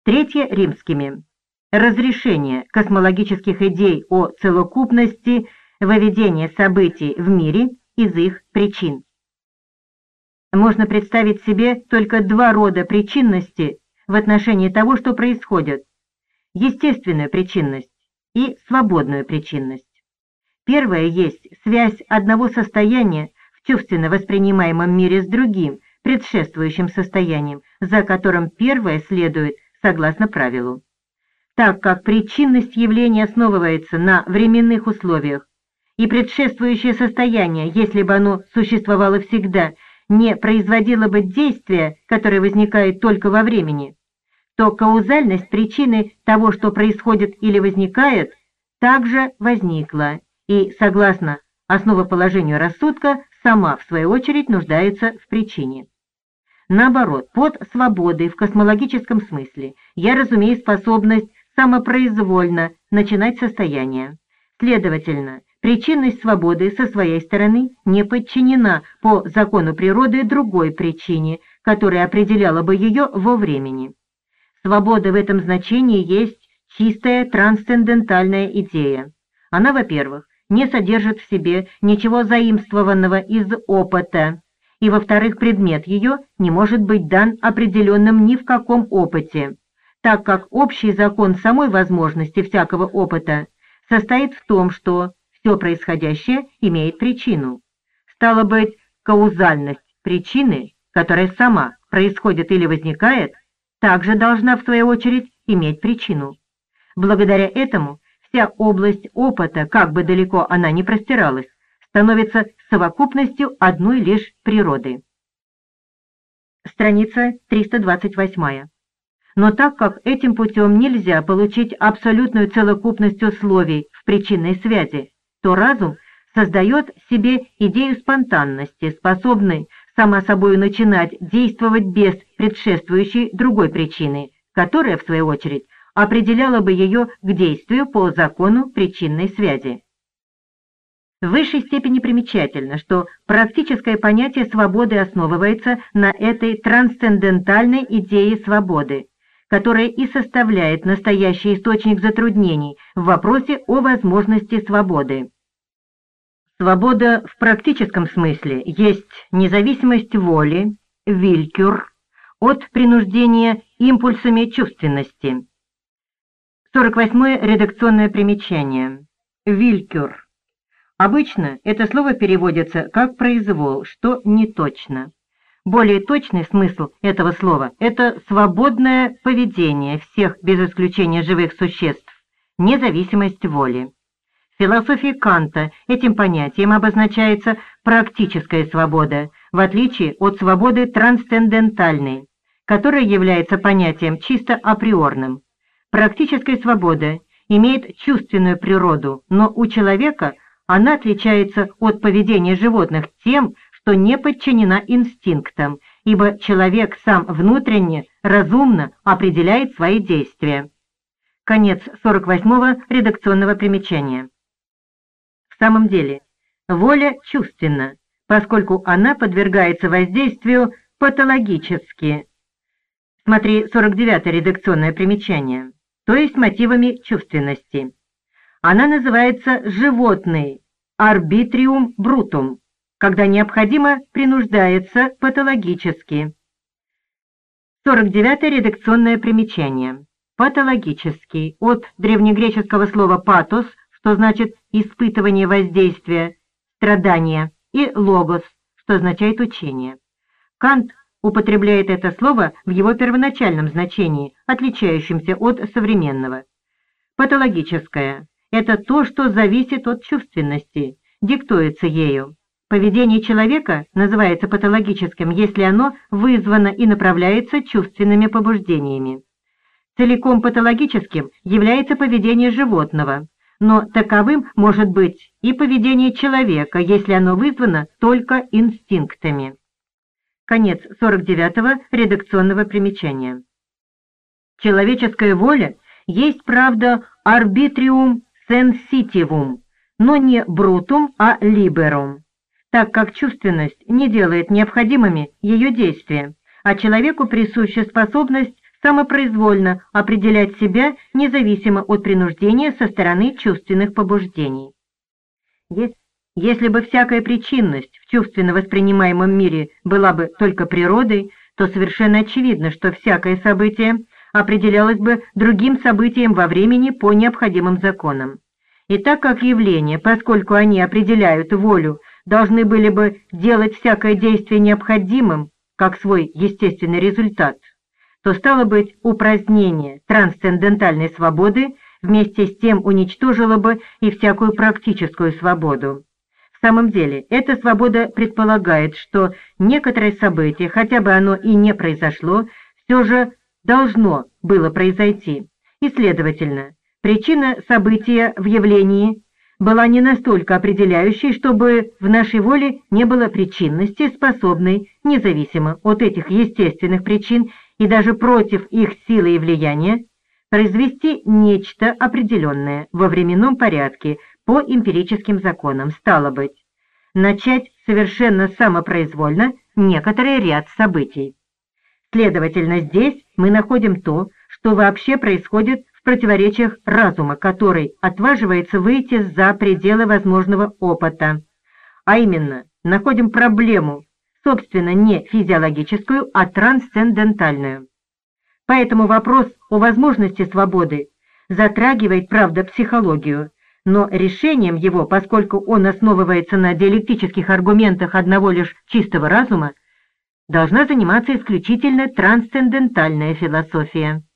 Третье римскими. Разрешение космологических идей о целокупности, выведение событий в мире из их причин. Можно представить себе только два рода причинности в отношении того, что происходит: естественную причинность и свободную причинность. Первая есть связь одного состояния в чувственно воспринимаемом мире с другим, предшествующим состоянием, за которым первое следует согласно правилу. Так как причинность явления основывается на временных условиях, и предшествующее состояние, если бы оно существовало всегда, не производило бы действия, которое возникает только во времени, то каузальность причины того, что происходит или возникает, также возникла, и, согласно основоположению рассудка, сама, в свою очередь, нуждается в причине. Наоборот, под свободой в космологическом смысле я разумею способность самопроизвольно начинать состояние. Следовательно, причинность свободы со своей стороны не подчинена по закону природы другой причине, которая определяла бы ее во времени. Свобода в этом значении есть чистая трансцендентальная идея. Она, во-первых, не содержит в себе ничего заимствованного из опыта, и, во-вторых, предмет ее не может быть дан определенным ни в каком опыте, так как общий закон самой возможности всякого опыта состоит в том, что все происходящее имеет причину. Стало быть, каузальность причины, которая сама происходит или возникает, также должна, в свою очередь, иметь причину. Благодаря этому вся область опыта, как бы далеко она ни простиралась, становится совокупностью одной лишь природы. Страница 328. Но так как этим путем нельзя получить абсолютную целокупность условий в причинной связи, то разум создает себе идею спонтанности, способной сама собой начинать действовать без предшествующей другой причины, которая, в свою очередь, определяла бы ее к действию по закону причинной связи. В высшей степени примечательно, что практическое понятие свободы основывается на этой трансцендентальной идее свободы, которая и составляет настоящий источник затруднений в вопросе о возможности свободы. Свобода в практическом смысле есть независимость воли, вилькюр, от принуждения импульсами чувственности. 48-е редакционное примечание. Вилькюр. Обычно это слово переводится как произвол, что не точно. Более точный смысл этого слова – это свободное поведение всех без исключения живых существ, независимость воли. В философии Канта этим понятием обозначается практическая свобода, в отличие от свободы трансцендентальной, которая является понятием чисто априорным. Практическая свобода имеет чувственную природу, но у человека она отличается от поведения животных тем, что не подчинена инстинктам, ибо человек сам внутренне, разумно определяет свои действия. Конец 48-го редакционного примечания. В самом деле, воля чувственна, поскольку она подвергается воздействию патологически. Смотри 49-е редакционное примечание, то есть мотивами чувственности. Она называется животной, арбитриум брутум, когда необходимо принуждается патологически. 49-е редакционное примечание. Патологический, от древнегреческого слова «патос», что значит «испытывание воздействия», «страдания», и «логос», что означает «учение». Кант употребляет это слово в его первоначальном значении, отличающемся от современного. Патологическое – это то, что зависит от чувственности, диктуется ею. Поведение человека называется патологическим, если оно вызвано и направляется чувственными побуждениями. Целиком патологическим является поведение животного, но таковым может быть и поведение человека, если оно вызвано только инстинктами. Конец 49-го редакционного примечания. Человеческая воля есть, правда, арбитриум сенситивум, но не брутум, а либерум, так как чувственность не делает необходимыми ее действия, а человеку присуща способность самопроизвольно определять себя независимо от принуждения со стороны чувственных побуждений. Если бы всякая причинность в чувственно воспринимаемом мире была бы только природой, то совершенно очевидно, что всякое событие определялось бы другим событием во времени по необходимым законам. И так как явления, поскольку они определяют волю, должны были бы делать всякое действие необходимым, как свой естественный результат, то стало быть упразднение трансцендентальной свободы вместе с тем уничтожило бы и всякую практическую свободу. В самом деле, эта свобода предполагает, что некоторое событие, хотя бы оно и не произошло, все же должно было произойти, и, следовательно, причина события в явлении была не настолько определяющей, чтобы в нашей воле не было причинности, способной, независимо от этих естественных причин и даже против их силы и влияния, произвести нечто определенное во временном порядке по эмпирическим законам, стало быть, начать совершенно самопроизвольно некоторый ряд событий. Следовательно, здесь мы находим то, что вообще происходит в противоречиях разума, который отваживается выйти за пределы возможного опыта, а именно находим проблему, собственно, не физиологическую, а трансцендентальную. Поэтому вопрос о возможности свободы затрагивает, правда, психологию, но решением его, поскольку он основывается на диалектических аргументах одного лишь чистого разума, должна заниматься исключительно трансцендентальная философия.